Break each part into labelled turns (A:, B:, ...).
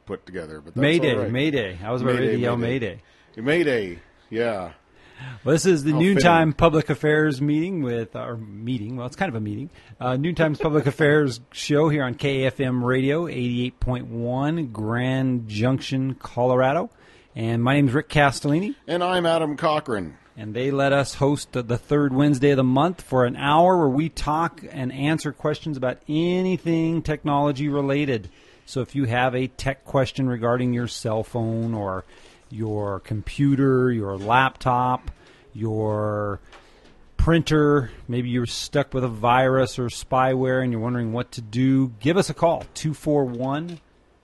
A: put together. But that's
B: Mayday,
A: all right.
B: Mayday. I was about ready to yell Mayday.
A: Mayday, yeah.
B: Well, this is the Noontime
A: fitting.
B: Public Affairs meeting with our meeting. Well, it's kind of a meeting. Noontime's Public Affairs show here on KFM Radio, 88.1, Grand Junction, Colorado. And my name is Rick Castellini.
A: And I'm Adam Cochran.
B: And they let us host the third Wednesday of the month for an hour where we talk and answer questions about anything technology related. So if you have a tech question regarding your cell phone or your computer, your laptop, your printer, maybe you're stuck with a virus or spyware and you're wondering what to do, give us a call, 241.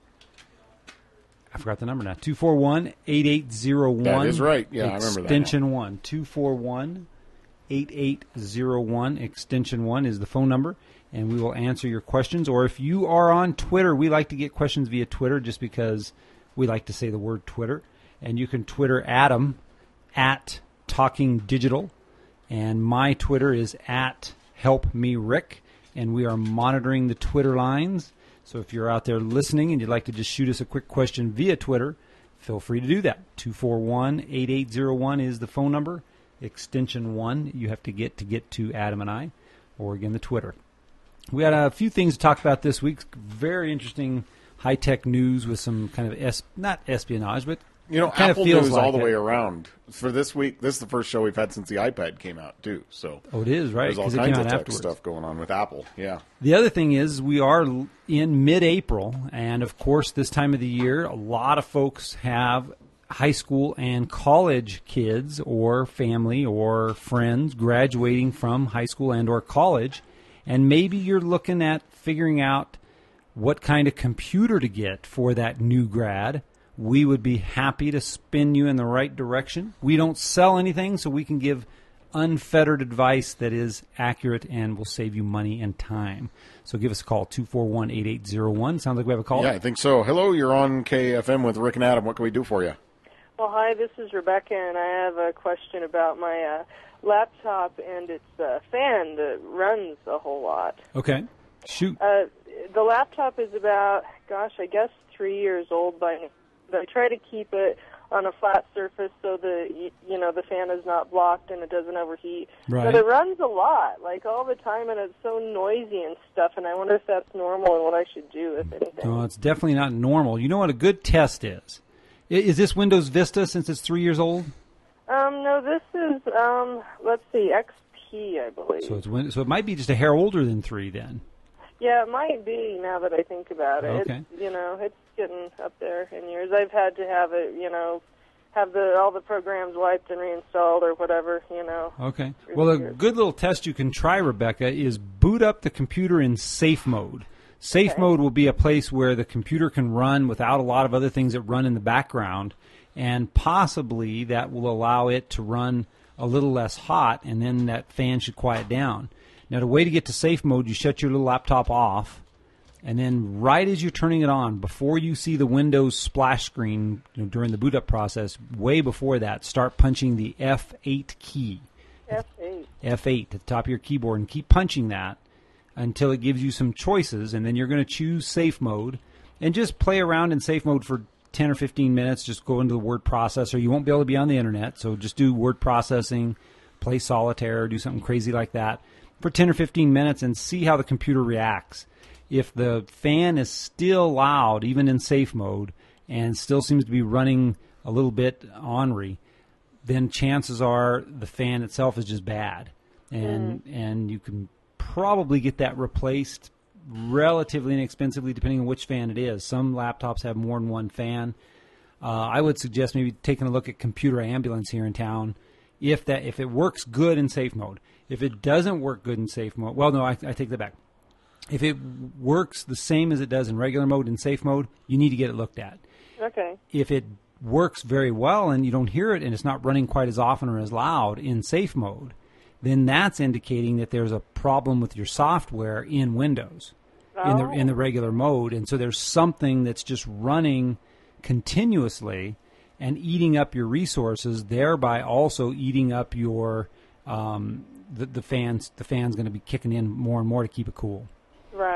B: I forgot the number now. 241-8801.
A: That is right. Yeah, I remember that.
B: Extension 1. 241-8801. Extension 1 is the phone number, and we will answer your questions. Or if you are on Twitter, we like to get questions via Twitter just because we like to say the word Twitter. And you can Twitter Adam at Talking Digital. And my Twitter is at HelpMeRick. And we are monitoring the Twitter lines. So if you're out there listening and you'd like to just shoot us a quick question via Twitter, feel free to do that. 241-8801 is the phone number. Extension 1 you have to get to Adam and I, or again, the Twitter. We had a few things to talk about this week. Very interesting high-tech news with some kind of, not espionage, but kind
A: Apple
B: of feels
A: news
B: like
A: all the
B: it.
A: way around. For this week, this is the first show we've had since the iPad came out, too. So
B: it is, right?
A: There's all
B: 'Cause it
A: kinds
B: came
A: of
B: out
A: tech
B: afterwards.
A: stuff going on with Apple, yeah.
B: The other thing is we are in mid-April, and of course this time of the year, a lot of folks have high school and college kids or family or friends graduating from high school and or college, and maybe you're looking at figuring out what kind of computer to get for that new grad. We would be happy to spin you in the right direction. We don't sell anything, so we can give unfettered advice that is accurate and will save you money and time. So give us a call, 241-8801. Sounds like we have a call.
A: Yeah, I think so. Hello, you're on KFM with Rick and Adam. What can we do for you?
C: Well, hi, this is Rebecca, and I have a question about my laptop and its fan that runs a whole lot.
B: Okay. Shoot.
C: The laptop is about, I guess 3 years old by now. I try to keep it on a flat surface so the fan is not blocked and it doesn't overheat.
B: Right.
C: But it runs a lot, like all the time, and it's so noisy and stuff. And I wonder if that's normal and what I should do, if anything.
B: No, it's definitely not normal. You know what a good test is? Is this Windows Vista since it's 3 years old?
C: No, this is let's see, XP, I believe.
B: So it might be just a hair older than 3 then.
C: Yeah, it might be now that I think about it.
B: Okay.
C: It's getting up there in years. I've had to have it, have all the programs wiped and reinstalled or whatever,
B: Okay. Well, a good little test you can try, Rebecca, is boot up the computer in safe mode. Safe mode will be a place where the computer can run without a lot of other things that run in the background, and possibly that will allow it to run a little less hot, and then that fan should quiet down. Now, the way to get to safe mode, you shut your little laptop off, and then right as you're turning it on, before you see the Windows splash screen during the boot up process, way before that, start punching the F8 key.
C: F8.
B: F8 at the top of your keyboard, and keep punching that until it gives you some choices, and then you're going to choose safe mode, and just play around in safe mode for 10 or 15 minutes. Just go into the word processor. You won't be able to be on the internet, so just do word processing, play solitaire, do something crazy like that for 10 or 15 minutes and see how the computer reacts. If the fan is still loud, even in safe mode, and still seems to be running a little bit ornery, then chances are the fan itself is just bad. And you can probably get that replaced relatively inexpensively depending on which fan it is. Some laptops have more than one fan. I would suggest maybe taking a look at Computer Ambulance here in town if it works good in safe mode. If it doesn't work good in safe mode, well, no, I take that back. If it works the same as it does in regular mode and safe mode, you need to get it looked at.
C: Okay.
B: If it works very well and you don't hear it and it's not running quite as often or as loud in safe mode, then that's indicating that there's a problem with your software in Windows in the regular mode. And so there's something that's just running continuously and eating up your resources, thereby also eating up your the fan's going to be kicking in more and more to keep it cool.
C: Right. Yeah.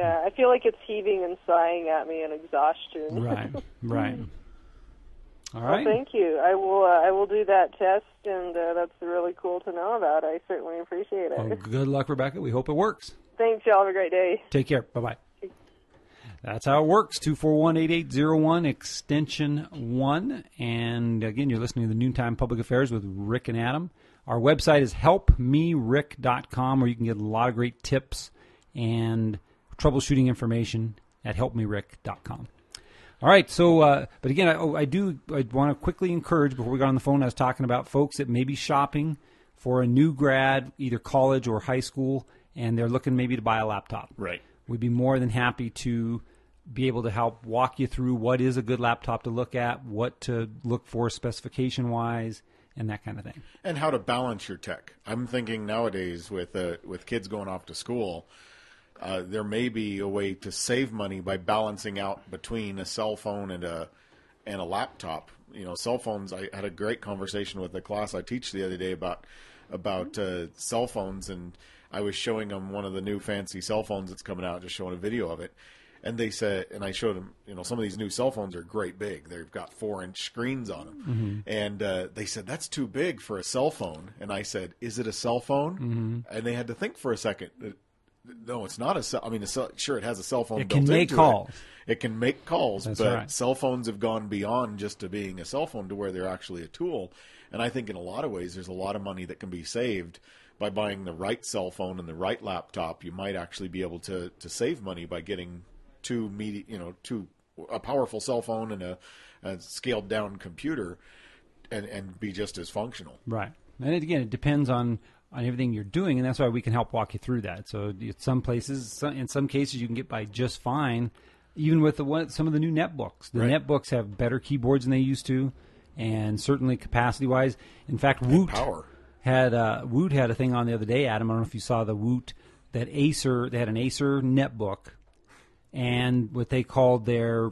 C: Yeah, I feel like it's heaving and sighing at me in exhaustion.
B: Right. All
C: Well,
B: right.
C: thank you. I will do that test, and that's really cool to know about. I certainly appreciate it.
B: Well, good luck, Rebecca. We hope it works.
C: Thanks, y'all. Have a great day.
B: Take care. Bye-bye. That's how it works. 241-8801, extension 1. And again, you're listening to the Noontime Public Affairs with Rick and Adam. Our website is helpmerick.com, where you can get a lot of great tips and troubleshooting information at helpmerick.com. All right, so, but again, I want to quickly encourage, before we got on the phone, I was talking about folks that may be shopping for a new grad, either college or high school, and they're looking maybe to buy a laptop.
A: Right.
B: We'd be more than happy to be able to help walk you through what is a good laptop to look at, what to look for specification-wise, and that kind of thing.
A: And how to balance your tech. I'm thinking nowadays with kids going off to school, there may be a way to save money by balancing out between a cell phone and a laptop. You know, cell phones. I had a great conversation with the class I teach the other day about cell phones, and I was showing them one of the new fancy cell phones that's coming out, just showing a video of it. And they said, and I showed them, you know, some of these new cell phones are great big. They've got 4-inch screens on them. And they said, that's too big for a cell phone. And I said, is it a cell phone? And they had to think for a second. No, it's not a cell. I mean, sure, it has a cell phone.
B: It can make calls.
A: It can make calls,
B: That's
A: but
B: right.
A: Cell phones have gone beyond just to being a cell phone to where they're actually a tool. And I think in a lot of ways, there's a lot of money that can be saved by buying the right cell phone and the right laptop. You might actually be able to save money by getting a powerful cell phone and a scaled down computer and be just as functional.
B: Right. And again, it depends on everything you're doing, and that's why we can help walk you through that. So in some cases, you can get by just fine, even with some of the new netbooks. The
A: Right.
B: netbooks have better keyboards than they used to, and certainly capacity-wise. In fact, Woot
A: Power.
B: had a thing on the other day, Adam. I don't know if you saw the Woot, they had an Acer netbook, and what they called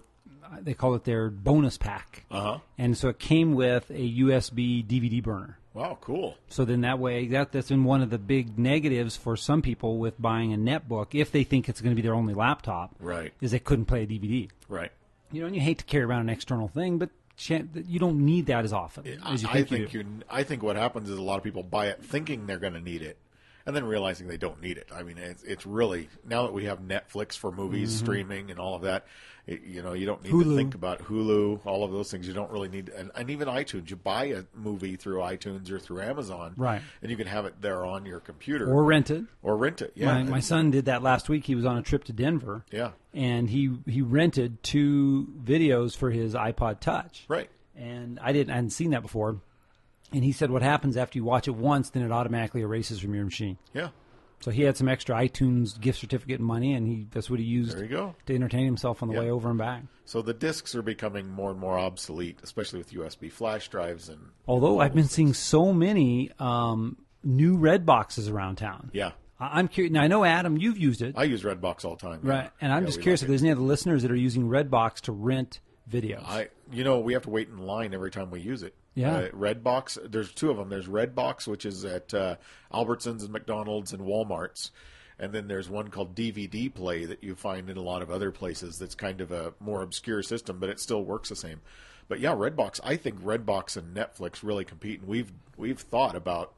B: it their bonus pack. And so it came with a USB DVD burner.
A: Wow, cool.
B: So then that way, that's been one of the big negatives for some people with buying a netbook, if they think it's going to be their only laptop,
A: Right.
B: is they couldn't play a DVD.
A: Right.
B: You know, and you hate to carry around an external thing, but you don't need that as often as you think you do.
A: I think what happens is a lot of people buy it thinking they're going to need it, and then realizing they don't need it. I mean, it's really, now that we have Netflix for movies, streaming, and all of that, you don't need to think about Hulu, all of those things. You don't really need, and even iTunes. You buy a movie through iTunes or through Amazon,
B: Right.
A: And you can have it there on your computer
B: Or rent it.
A: Yeah,
B: My son did that last week. He was on a trip to Denver.
A: Yeah.
B: And he rented 2 videos for his iPod Touch.
A: Right.
B: And I hadn't seen that before. And he said what happens after you watch it once, then it automatically erases from your machine.
A: Yeah.
B: So he had some extra iTunes gift certificate money, and that's what he used
A: There you go.
B: to entertain himself on the
A: Yeah.
B: way over and back.
A: So the discs are becoming more and more obsolete, especially with USB flash drives and.
B: Although I've been seeing so many new Red boxes around town.
A: Yeah.
B: I'm curious. Now, I know, Adam, you've used it.
A: I use Redbox all the time. yeah.
B: Right. And I'm
A: Yeah,
B: just
A: we
B: curious
A: like
B: if there's any other listeners that are using Redbox to rent videos.
A: We have to wait in line every time we use it.
B: Yeah.
A: Redbox, there's 2 of them. There's Redbox, which is at Albertsons and McDonald's and Walmart's. And then there's one called DVD Play that you find in a lot of other places that's kind of a more obscure system, but it still works the same. But yeah, Redbox, I think Redbox and Netflix really compete. And we've thought about,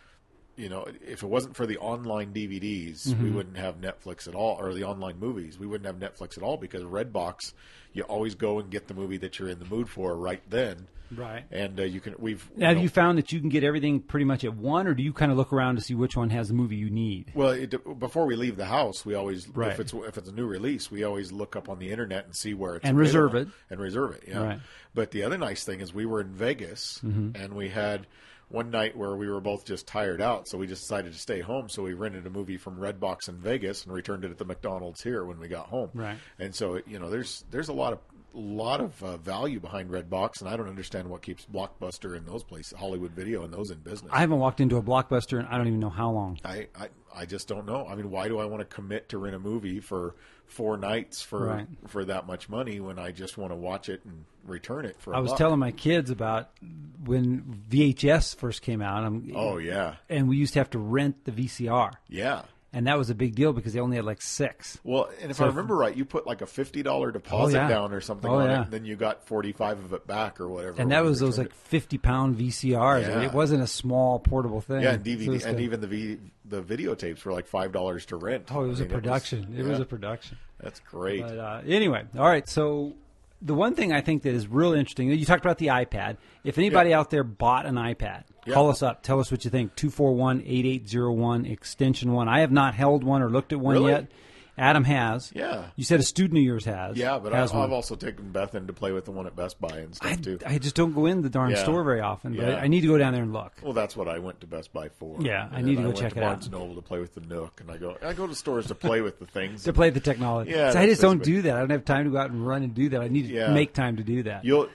A: if it wasn't for the online DVDs, we wouldn't have Netflix at all, or the online movies. We wouldn't have Netflix at all, because Redbox, you always go and get the movie that you're in the mood for right then.
B: Right.
A: And
B: Have you found that you can get everything pretty much at one, or do you kind of look around to see which one has the movie you need?
A: Well, before we leave the house, we always,
B: Right.
A: if it's a new release, we always look up on the internet and see where it's
B: And
A: available.
B: reserve it.
A: And reserve it, yeah.
B: Right.
A: But the other nice thing is we were in Vegas, and we had one night where we were both just tired out, so we just decided to stay home. So we rented a movie from Redbox in Vegas and returned it at the McDonald's here when we got home.
B: Right.
A: And so there's a lot of value behind Redbox, and I don't understand what keeps Blockbuster in those places, Hollywood Video, and those in business.
B: I haven't walked into a Blockbuster in I don't even know how long.
A: I just don't know. I mean, why do I want to commit to rent a movie for 4 nights for that much money when I just want to watch it and return it for
B: I
A: a
B: was
A: buck?
B: telling my kids about when VHS first came out.
A: Oh, yeah.
B: And we used to have to rent the VCR.
A: Yeah.
B: And that was a big deal because they only had like 6.
A: Well, and if I remember right, you put like a $50 deposit down or something on it, and then you got 45 of it back or whatever.
B: And that was those like 50-pound VCRs.
A: Yeah.
B: It wasn't a small portable thing.
A: Yeah, and DVD, and even the videotapes were like $5 to rent.
B: Oh, it was a production. It was a production.
A: That's great.
B: But anyway, all right. So the one thing I think that is real interesting, you talked about the iPad. If anybody out there bought an iPad, call us up. Tell us what you think. 241-8801, extension 1. I have not held one or looked at one yet. Adam has.
A: Yeah.
B: You said a student of yours has.
A: Yeah, but I've also taken Beth in to play with the one at Best Buy and stuff, too.
B: I just don't go in the darn store very often, but I need to go down there and look.
A: Well, that's what I went to Best Buy for.
B: Yeah, I need to go check it out.
A: I went to Barnes & Noble to play with the Nook, and I go to stores to play with the things.
B: To play the technology.
A: Yeah,
B: so I just don't do that. I don't have time to go out and run and do that. I need to make time to do that.
A: The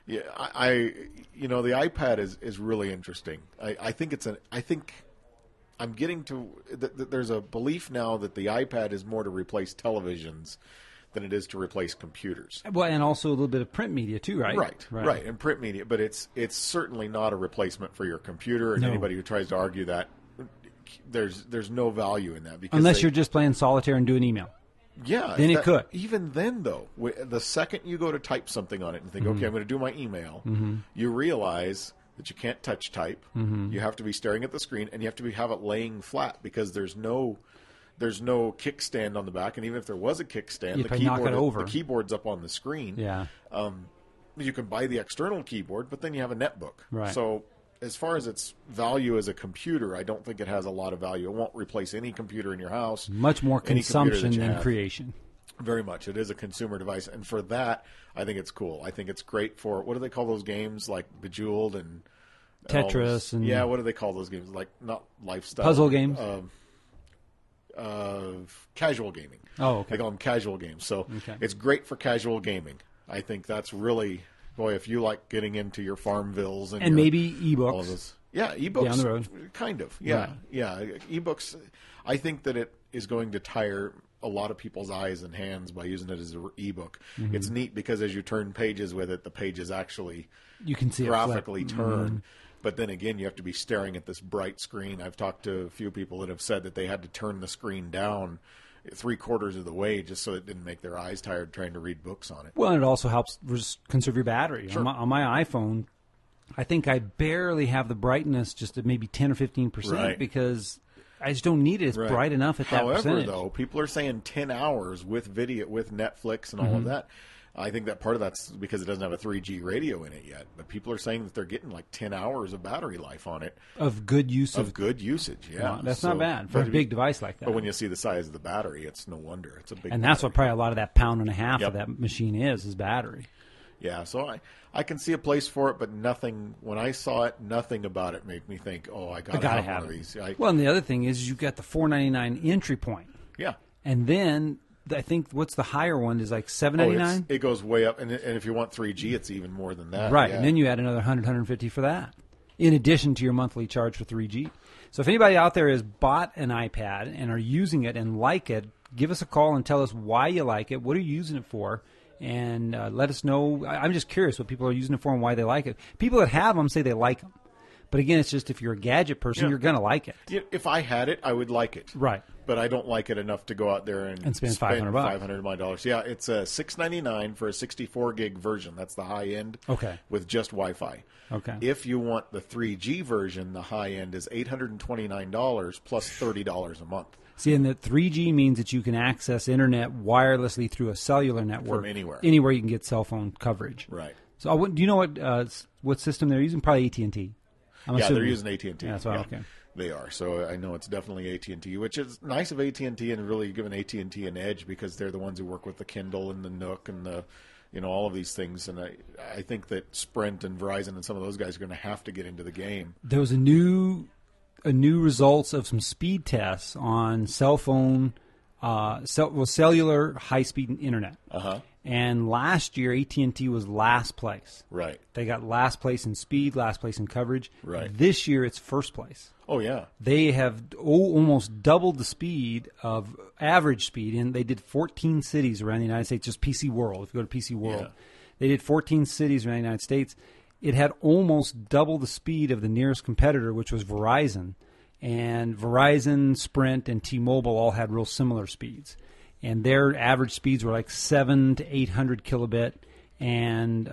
A: iPad is really interesting. I think I'm getting to there's a belief now that the iPad is more to replace televisions than it is to replace computers.
B: Well, and also a little bit of print media too, right?
A: Right, and print media, but it's certainly not a replacement for your computer. And anybody who tries to argue that, there's no value in that because
B: unless you're just playing solitaire and doing email.
A: Yeah,
B: then it could.
A: Even then, though, the second you go to type something on it and think, okay, I'm going to do my email, you realize that you can't touch type. You have to be staring at the screen, and you have to have it laying flat because there's no kickstand on the back, and even if there was a kickstand, the keyboard's up on the screen.
B: Yeah.
A: You can buy the external keyboard, but then you have a netbook.
B: Right.
A: So as far as its value as a computer, I don't think it has a lot of value. It won't replace any computer in your house.
B: Much more consumption than creation.
A: Very much. It is a consumer device. And for that, I think it's cool. I think it's great for, what do they call those games, like Bejeweled and
B: Tetris?
A: Yeah, what do they call those games? Like, not lifestyle.
B: Puzzle games?
A: Casual gaming.
B: Oh, okay.
A: They call them casual games. So it's great for casual gaming. I think that's really, boy, if you like getting into your Farmvilles and
B: maybe ebooks.
A: All of this. Yeah, ebooks.
B: Down the road.
A: Kind of. Yeah, yeah. Ebooks, I think that it is going to tire a lot of people's eyes and hands by using it as an ebook. It's neat because as you turn pages with it, the pages actually
B: you can see
A: graphically turn. But then again, you have to be staring at this bright screen. I've talked to a few people that have said that they had to turn the screen down 3/4 of the way just so it didn't make their eyes tired trying to read books on it.
B: Well, and it also helps conserve your battery.
A: Sure.
B: On my iPhone, I think I barely have the brightness, just at maybe 10 or 15%, because I just don't need it. It's bright enough at that percentage.
A: However, though, people are saying 10 hours with video, with Netflix and all of that. I think that part of that's because it doesn't have a 3G radio in it yet. But people are saying that they're getting like 10 hours of battery life on it.
B: Of good use.
A: Of good usage, yeah.
B: Well, that's not bad for a big device like that.
A: But when you see the size of the battery, it's no wonder. It's a big
B: And that's what probably a lot of that pound and a half of that machine is battery.
A: Yeah, so I can see a place for it, but nothing, when I saw it, nothing about it made me think, oh, I got to have one of these.
B: Well, and the other thing is you've got the $499 entry point.
A: Yeah.
B: And then I think what's the higher one is like $799?
A: It goes way up, and if you want 3G, it's even more than that.
B: Right, and then you add another $100, $150 for that, in addition to your monthly charge for 3G. So if anybody out there has bought an iPad and are using it and like it, give us a call and tell us why you like it, what are you using it for, and let us know. I'm just curious what people are using it for and why they like it. People that have them say they like them. But again, it's just if you're a gadget person, you're going to like it.
A: If I had it, I would like it.
B: Right.
A: But I don't like it enough to go out there and
B: spend $500.
A: $500 of my dollars. Yeah, it's $699 for a 64 gig version. That's the high end.
B: Okay.
A: With just Wi-Fi.
B: Okay.
A: If you want the 3G version, the high end is $829 plus $30 a month.
B: See, and the 3G means that you can access internet wirelessly through a cellular network
A: from anywhere.
B: Anywhere you can get cell phone coverage.
A: Right.
B: So, do you know what system they're using? Probably AT&T.
A: They're using AT&T.
B: Yeah, that's why. Okay.
A: They are. So I know it's definitely AT&T, which is nice of AT&T and really giving AT&T an edge because they're the ones who work with the Kindle and the Nook and the, all of these things. And I think that Sprint and Verizon and some of those guys are going to have to get into the game.
B: There was a new results of some speed tests on cell phone, cellular high-speed internet. And last year, AT&T was last place.
A: Right.
B: They got last place in speed, last place in coverage.
A: Right.
B: This year, it's first place.
A: Oh, yeah.
B: They have almost doubled the speed of average speed, and they did 14 cities around the United States, just PC World. If you go to PC World, they did 14 cities around the United States. It had almost double the speed of the nearest competitor, which was Verizon. and Verizon, Sprint, and T-Mobile all had real similar speeds. And their average speeds were like 700 to 800 kilobit, and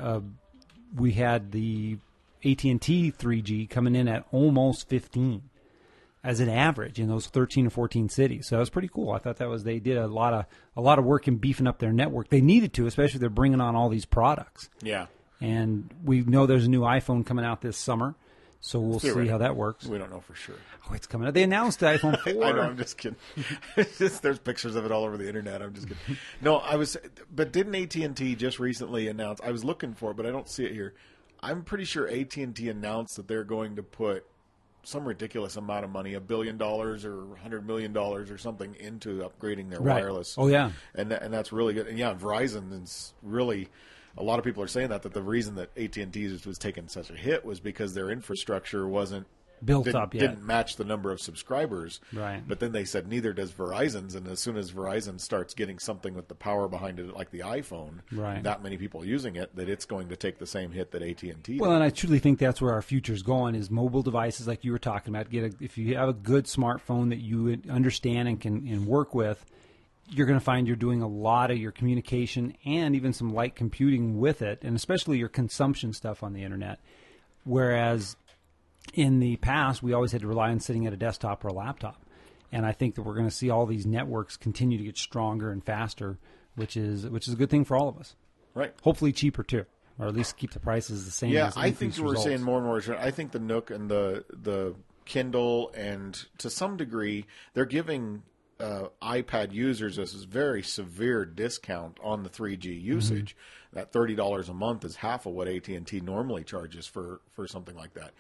B: we had the AT&T 3G coming in at almost 15 as an average in those 13 or 14 cities. So that was pretty cool. I thought they did a lot of work in beefing up their network. They needed to, especially if they're bringing on all these products.
A: Yeah.
B: And we know there's a new iPhone coming out this summer, so we'll see how that works.
A: We don't know for sure.
B: Oh, it's coming out. They announced the iPhone 4.
A: I know, I'm just kidding. There's pictures of it all over the internet. I'm just kidding. No, but didn't AT&T just recently announce, I was looking for it, but I don't see it here. I'm pretty sure AT&T announced that they're going to put some ridiculous amount of money, $1 billion or $100 million or something, into upgrading their wireless.
B: Oh, yeah.
A: And that's really good. And yeah, Verizon is really, a lot of people are saying that the reason that AT&T was taking such a hit was because their infrastructure wasn't
B: built up yet.
A: Didn't match the number of subscribers.
B: Right.
A: But then they said neither does Verizon's, and as soon as Verizon starts getting something with the power behind it, like the iPhone,
B: right,
A: that many people using it, that it's going to take the same hit that AT&T did.
B: Well, and I truly think that's where our future's going, is mobile devices like you were talking about. If you have a good smartphone that you understand and can work with, you're going to find you're doing a lot of your communication and even some light computing with it, and especially your consumption stuff on the internet. Whereas in the past, we always had to rely on sitting at a desktop or a laptop. And I think that we're going to see all these networks continue to get stronger and faster, which is a good thing for all of us.
A: Right.
B: Hopefully cheaper too, or at least keep the prices the same.
A: Yeah, I think we're seeing more and more. I think the Nook and the Kindle, and to some degree, they're giving iPad users a very severe discount on the 3G usage. Mm-hmm. That $30 a month is half of what AT&T normally charges for something like that.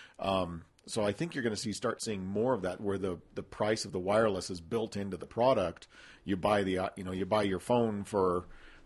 A: So I think you're going to start seeing more of that, where the price of the wireless is built into the product. You buy you buy your phone for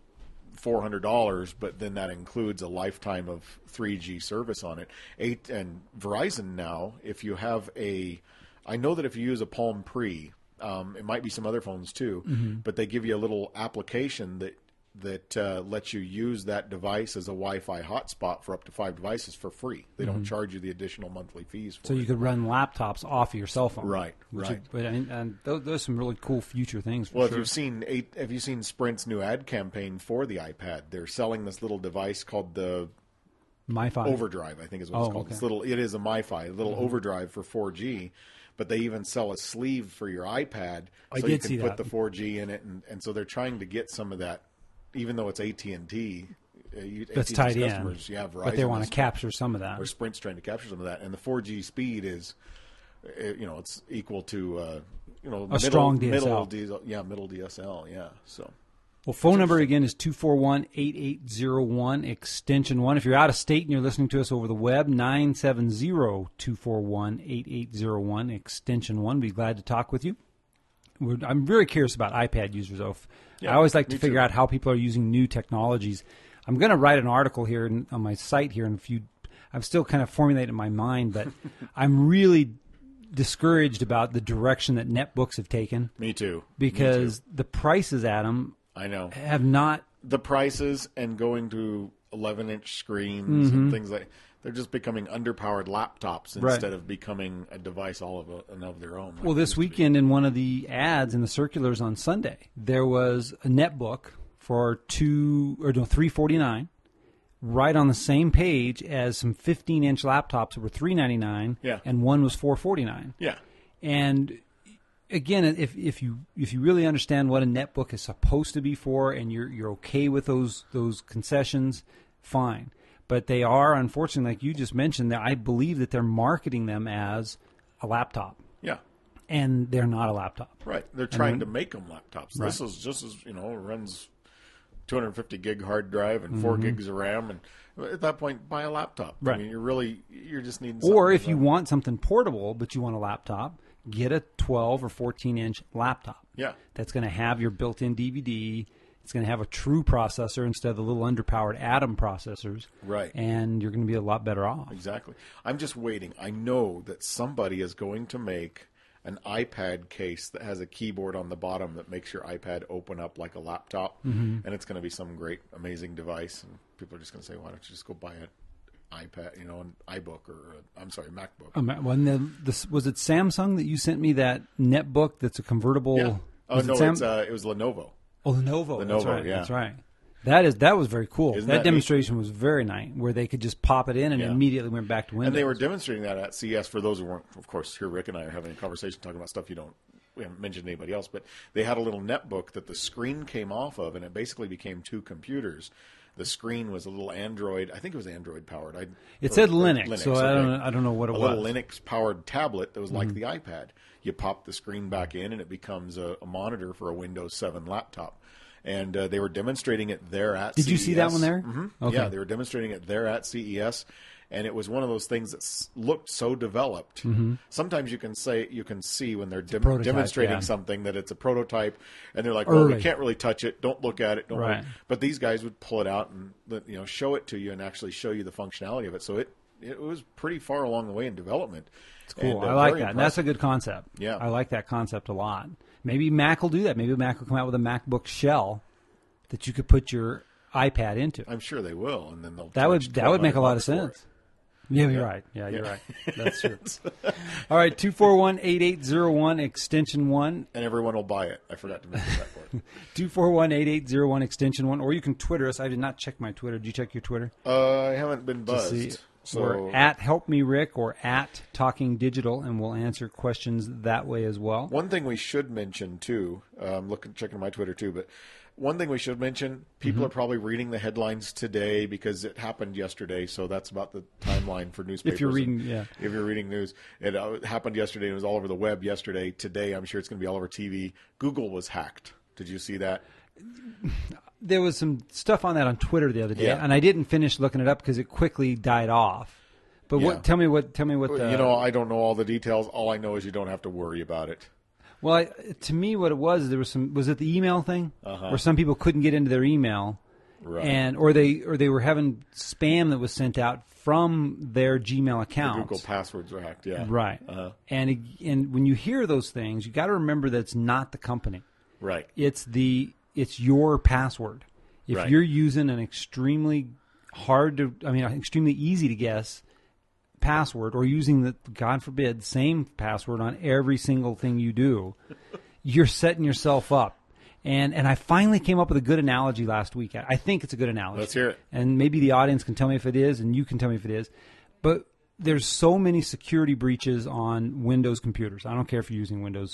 A: $400, but then that includes a lifetime of 3G service on it. And Verizon now, if you have I know that if you use a Palm Pre, it might be some other phones too, mm-hmm, but they give you a little application that lets you use that device as a Wi-Fi hotspot for up to 5 devices for free. They don't charge you the additional monthly fees for it.
B: So you could run laptops off of your cell phone.
A: Right.
B: And those are some really cool future things for
A: sure.
B: Well,
A: have you seen Sprint's new ad campaign for the iPad? They're selling this little device called the
B: MiFi
A: Overdrive, I think is what it's called.
B: Okay.
A: It is a MiFi, a little overdrive for 4G. But they even sell a sleeve for your iPad, so you can put the 4G in it, and so they're trying to get some of that. Even though it's AT&T,
B: that's tied in.
A: Verizon,
B: but they want to capture some of that.
A: Or Sprint's trying to capture some of that, and the 4G speed is, it's equal to, a
B: strong DSL.
A: Middle DSL, yeah. So,
B: well, phone number again is 241-8801 extension 1. If you're out of state and you're listening to us over the web, 970-241-8801 extension 1. Be glad to talk with you. I'm very curious about iPad users, though. I always like to figure out how people are using new technologies. I'm going to write an article here on my site here in a few. I'm still kind of formulating in my mind, but I'm really discouraged about the direction that netbooks have taken.
A: Me too.
B: Because the prices, Adam,
A: I know,
B: have not.
A: The prices and going to 11-inch screens and things like. They're just becoming underpowered laptops instead of becoming a device all of their own.
B: Well, this weekend in one of the ads in the circulars on Sunday, there was a netbook for $349, right on the same page as some 15-inch laptops that were $399, and one was $449.
A: Yeah,
B: and again, if you really understand what a netbook is supposed to be for, and you're okay with those concessions, fine. But they are, unfortunately, like you just mentioned, I believe that they're marketing them as a laptop.
A: Yeah.
B: And they're not a laptop.
A: Right. They're trying to make them laptops.
B: Right.
A: This is just as, runs 250 gig hard drive and 4 gigs of RAM. And at that point, buy a laptop.
B: Right.
A: I mean, you're just needing something.
B: Or if you want something portable, but you want a laptop, get a 12 or 14-inch laptop.
A: Yeah.
B: That's going to have your built-in DVD. It's going to have a true processor instead of the little underpowered Atom processors.
A: Right.
B: And you're going to be a lot better off.
A: Exactly. I'm just waiting. I know that somebody is going to make an iPad case that has a keyboard on the bottom that makes your iPad open up like a laptop. Mm-hmm. And it's going to be some great, amazing device. And people are just going to say, why don't you just go buy iPad, an iBook or MacBook.
B: Was it Samsung that you sent me that netbook that's a convertible?
A: Yeah. Oh no, it was Lenovo.
B: Oh, Lenovo. That's right.
A: Yeah.
B: That's right. That was very cool.
A: Isn't
B: that demonstration was very nice, where they could just pop it in and immediately went back to Windows.
A: And they were demonstrating that at CES. For those who weren't, of course, here Rick and I are having a conversation talking about stuff we haven't mentioned to anybody else, but they had a little netbook that the screen came off of, and it basically became two computers. The screen was a little Android. I think it was Android powered.
B: It said Linux, so okay. I don't know what it was.
A: A little Linux powered tablet that was like the iPad. You pop the screen back in, and it becomes a monitor for a Windows 7 laptop. And they were demonstrating it there at CES.
B: Did you see that one there?
A: Mm-hmm.
B: Okay.
A: Yeah, they were demonstrating it there at CES. And it was one of those things that looked so developed. Mm-hmm. Sometimes you can see when they're demonstrating something that it's a prototype, and they're like, "Well, we can't really touch it. Don't look at it." Don't But these guys would pull it out and show it to you and actually show you the functionality of it. So it was pretty far along the way in development.
B: It's cool. I like that. That's a good concept.
A: Yeah,
B: I like that concept a lot. Maybe Mac will do that. Maybe Mac will come out with a MacBook shell that you could put your iPad into.
A: I'm sure they will, and then they'll.
B: That would make a lot of sense. Yeah, you're right. Yeah, you're right. That's true. All right, 241-8801, extension 1.
A: And everyone will buy it. I forgot to mention that part.
B: 241-8801, extension 1. Or you can Twitter us. I did not check my Twitter. Did you check your Twitter?
A: I haven't been buzzed. So
B: we're at Help Me Rick or at Talking Digital, and we'll answer questions that way as well.
A: One thing we should mention, too, checking my Twitter, too, but one thing we should mention, people are probably reading the headlines today because it happened yesterday, so that's about the timeline for newspapers.
B: If you're reading
A: news. It happened yesterday, and it was all over the web yesterday. Today, I'm sure it's going to be all over TV. Google was hacked. Did you see that?
B: There was some stuff on that on Twitter the other day, and I didn't finish looking it up because it quickly died off. But tell me what.
A: I don't know all the details. All I know is you don't have to worry about it.
B: Well, to me, what it was, was it the email thing, where some people couldn't get into their email,
A: right.
B: or they were having spam that was sent out from their Gmail account.
A: The Google passwords were hacked, yeah.
B: Right.
A: Uh-huh.
B: And when you hear those things, you got to remember that it's not the company.
A: Right.
B: It's your password. If you're using an extremely easy to guess password, or using the, God forbid, same password on every single thing you do, you're setting yourself up. And I finally came up with a good analogy last week. I think it's a good analogy.
A: Let's hear it.
B: And maybe the audience can tell me if it is, and you can tell me if it is. But there's so many security breaches on Windows computers. I don't care if you're using Windows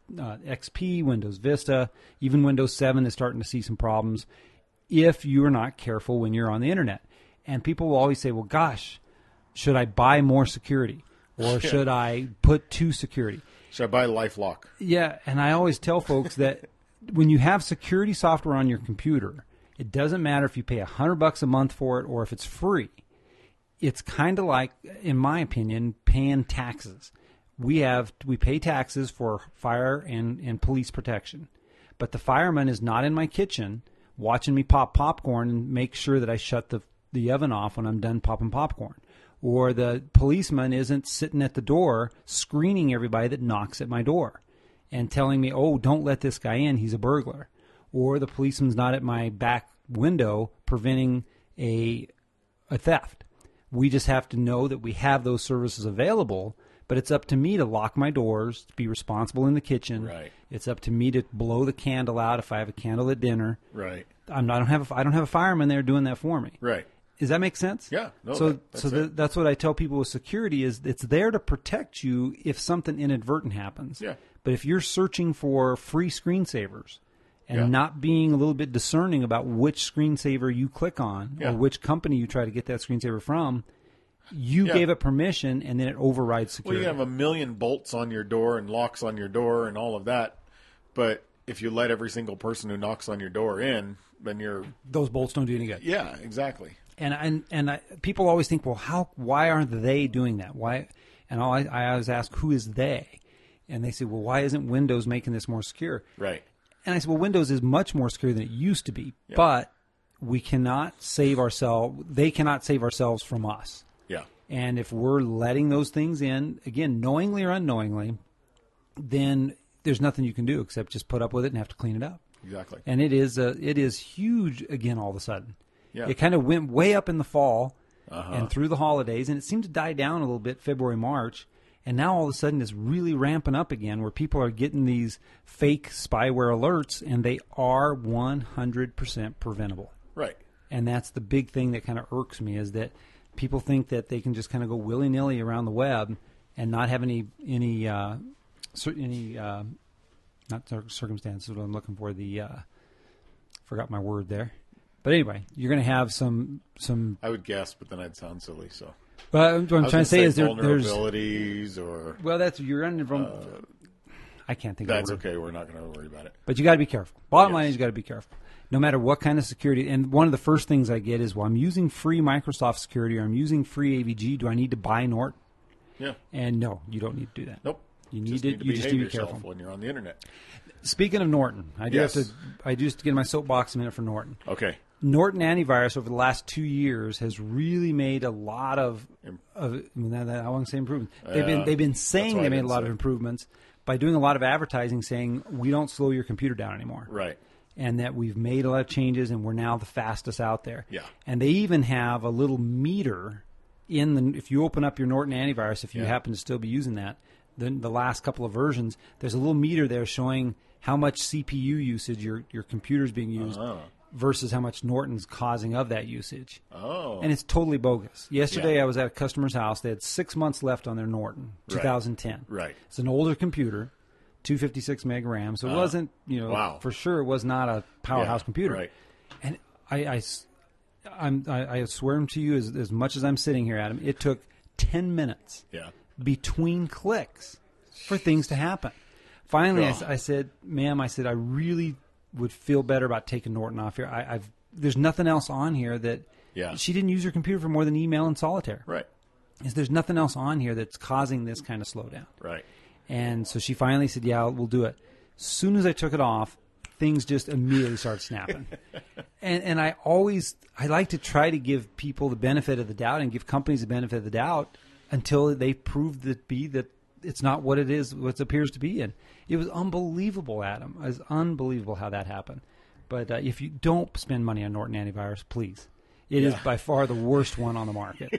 B: XP, Windows Vista, even Windows 7 is starting to see some problems if you are not careful when you're on the internet. And people will always say, well, gosh, should I buy more security, or should I put to security?
A: Should I buy LifeLock?
B: Yeah, and I always tell folks that when you have security software on your computer, it doesn't matter if you pay $100 a month for it or if it's free. It's kind of like, in my opinion, paying taxes. We pay taxes for fire and police protection, but the fireman is not in my kitchen watching me pop popcorn and make sure that I shut the oven off when I'm done popping popcorn. Or the policeman isn't sitting at the door screening everybody that knocks at my door and telling me, oh, don't let this guy in, he's a burglar. Or the policeman's not at my back window preventing a theft. We just have to know that we have those services available, but it's up to me to lock my doors, to be responsible in the kitchen.
A: Right.
B: It's up to me to blow the candle out if I have a candle at dinner.
A: Right.
B: I don't have a fireman there doing that for me.
A: Right.
B: Does that make sense?
A: Yeah. No,
B: that's what I tell people with security is it's there to protect you if something inadvertent happens.
A: Yeah.
B: But if you're searching for free screensavers and not being a little bit discerning about which screensaver you click on or which company you try to get that screensaver from, you gave it permission and then it overrides security.
A: Well, you have a million bolts on your door and locks on your door and all of that, but if you let every single person who knocks on your door in, then
B: those bolts don't do any good.
A: Yeah, exactly.
B: And people always think, well, why aren't they doing that? Why? And I always ask, who is they? And they say, well, why isn't Windows making this more secure?
A: Right.
B: And I said, well, Windows is much more secure than it used to be, but we cannot save ourselves. They cannot save ourselves from us.
A: Yeah.
B: And if we're letting those things in, again, knowingly or unknowingly, then there's nothing you can do except just put up with it and have to clean it up.
A: Exactly.
B: And it is huge again all of a sudden.
A: Yeah.
B: It kind of went way up in the fall, and through the holidays, and it seemed to die down a little bit February, March. And now all of a sudden it's really ramping up again where people are getting these fake spyware alerts, and they are 100% preventable.
A: Right.
B: And that's the big thing that kind of irks me, is that people think that they can just kind of go willy-nilly around the web and not have any not circumstances, what I'm looking for, forgot my word there. But anyway, you're going to have some.
A: I would guess, but then I'd sound silly, so.
B: Well, what I'm trying to say is there's
A: vulnerabilities or.
B: Well, that's you're running from. I can't think.
A: That's
B: of the word.
A: okay. We're not going to worry about it.
B: But you got to be careful. Bottom line is you got to be careful, no matter what kind of security. And one of the first things I get is, well, I'm using free Microsoft security or I'm using free AVG. Do I need to buy Norton?
A: Yeah.
B: And no, you don't need to do that.
A: Nope.
B: You
A: just
B: need to
A: behave
B: be
A: yourself
B: careful
A: when you're on the internet.
B: Speaking of Norton, I just get my soapbox a minute for Norton.
A: Okay.
B: Norton Antivirus over the last 2 years has really made a lot of I want to say improvements. They've been saying they made a lot of improvements by doing a lot of advertising, saying we don't slow your computer down anymore.
A: Right.
B: And that we've made a lot of changes and we're now the fastest out there.
A: Yeah.
B: And they even have a little meter if you open up your Norton Antivirus, if you happen to still be using that, the last couple of versions, there's a little meter there showing how much CPU usage your computer's being used. Versus how much Norton's causing of that usage.
A: Oh.
B: And it's totally bogus. Yesterday I was at a customer's house. They had 6 months left on their Norton, 2010.
A: Right.
B: It's an older computer, 256 meg RAM, so it wasn't, for sure it was not a powerhouse computer.
A: Right.
B: And I swear to you, as much as I'm sitting here, Adam, it took 10 minutes between clicks for things to happen. Finally, I said, ma'am, I really would feel better about taking Norton off here. There's nothing else on here that she didn't use her computer for more than email and solitaire.
A: Right.
B: There's nothing else on here that's causing this kind of slowdown.
A: Right.
B: And so she finally said, yeah, we'll do it. As soon as I took it off, things just immediately started snapping. and I like to try to give people the benefit of the doubt and give companies the benefit of the doubt until they prove that it's not what it is, what it appears to be. And it was unbelievable, Adam. It was unbelievable how that happened. But if you don't spend money on Norton Antivirus, please. It is by far the worst one on the market.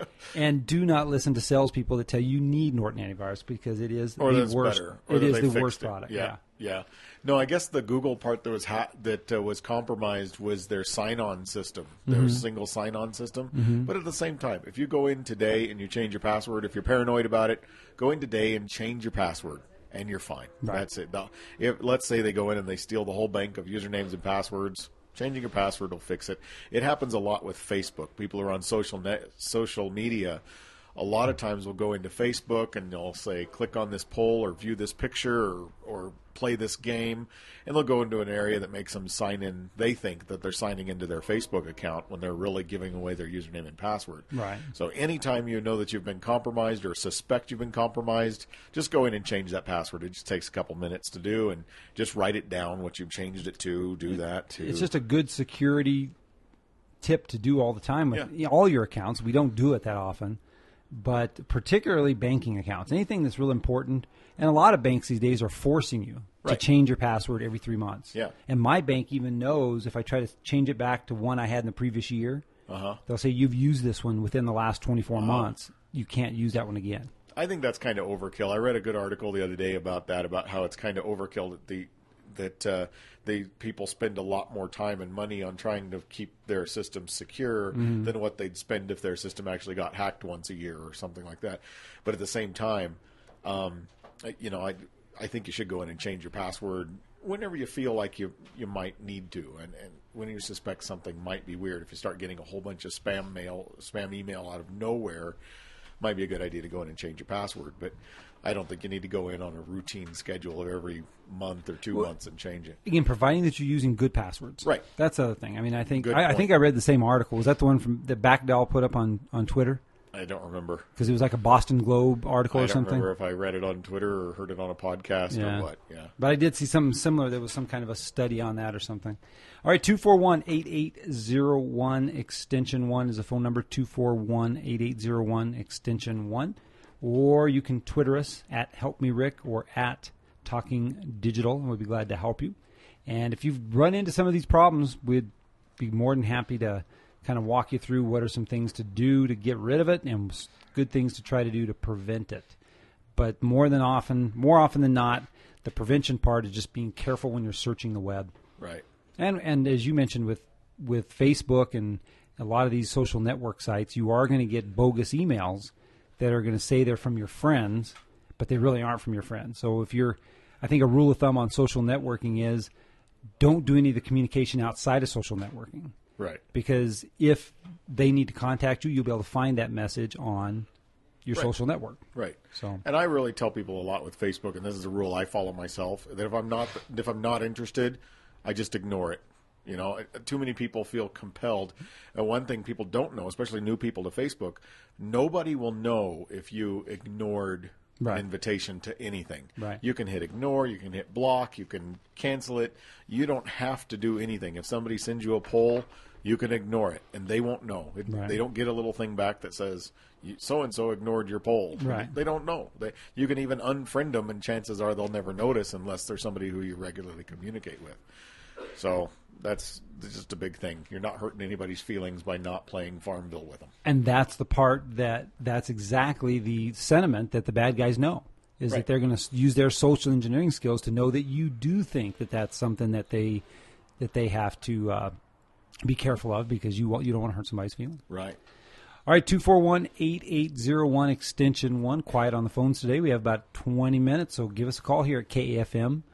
B: And do not listen to salespeople that tell you need Norton Antivirus, because it is the worst. It is the worst product.
A: Yeah. No, I guess the Google part that was compromised was their sign-on system, their single sign-on system. But at the same time, if you go in today and you change your password, if you're paranoid about it, go in today and change your password, and you're fine. Right. That's it. Now, let's say they go in and they steal the whole bank of usernames and passwords. Changing your password will fix it. It happens a lot with Facebook. People are on social media. A lot of times we'll go into Facebook and they'll say, click on this poll or view this picture or play this game. And they'll go into an area that makes them sign in. They think that they're signing into their Facebook account when they're really giving away their username and password.
B: Right.
A: So anytime you know that you've been compromised or suspect you've been compromised, just go in and change that password. It just takes a couple minutes to do, and just write it down, what you've changed it to, do that too.
B: It's just a good security tip to do all the time with all your accounts. We don't do it that often. But particularly banking accounts, anything that's really important. And a lot of banks these days are forcing you to change your password every 3 months.
A: Yeah.
B: And my bank even knows if I try to change it back to one I had in the previous year, they'll say, you've used this one within the last 24 months. You can't use that one again.
A: I think that's kind of overkill. I read a good article the other day about that, about how it's kind of overkill that people spend a lot more time and money on trying to keep their system secure than what they'd spend if their system actually got hacked once a year or something like that. But at the same time, I think you should go in and change your password whenever you feel like you might need to, and when you suspect something might be weird. If you start getting a whole bunch of spam email out of nowhere, might be a good idea to go in and change your password. But I don't think you need to go in on a routine schedule of every month or 2 months and change it.
B: Again, providing that you're using good passwords.
A: Right.
B: That's the other thing. I mean, I think I read the same article. Was that the one that Backdoll put up on Twitter?
A: I don't remember.
B: Because it was like a Boston Globe article or something.
A: I don't remember if I read it on Twitter or heard it on a podcast or what. Yeah.
B: But I did see something similar. There was some kind of a study on that or something. All right, 241-8801 extension 1 is the phone number, 241-8801 extension 1. Or you can Twitter us at HelpMeRick or at Talking Digital, and we'd be glad to help you. And if you've run into some of these problems, we'd be more than happy to kind of walk you through what are some things to do to get rid of it and good things to try to do to prevent it. But more often than not, the prevention part is just being careful when you're searching the web.
A: Right.
B: And as you mentioned with Facebook and a lot of these social network sites, you are going to get bogus emails that are going to say they're from your friends, but they really aren't from your friends. So I think a rule of thumb on social networking is don't do any of the communication outside of social networking.
A: Right.
B: Because if they need to contact you, you'll be able to find that message on your social network.
A: Right.
B: So,
A: and I really tell people a lot with Facebook, and this is a rule I follow myself, that if I'm not interested, I just ignore it. You know, too many people feel compelled. And one thing people don't know, especially new people to Facebook, nobody will know if you ignored an invitation to anything.
B: Right.
A: You can hit ignore, you can hit block, you can cancel it. You don't have to do anything. If somebody sends you a poll, you can ignore it, and they won't know. They don't get a little thing back that says, so-and-so ignored your poll.
B: Right.
A: They don't know. You can even unfriend them, and chances are they'll never notice unless they're somebody who you regularly communicate with. So that's just a big thing. You're not hurting anybody's feelings by not playing Farmville with them.
B: And that's the part that's exactly the sentiment that the bad guys know, is that they're going to use their social engineering skills to know that you do think that that's something that they have to be careful of, because you don't want to hurt somebody's feelings.
A: Right.
B: All right, 241-8801 extension 1. Quiet on the phones today. We have about 20 minutes, so give us a call here at KAFM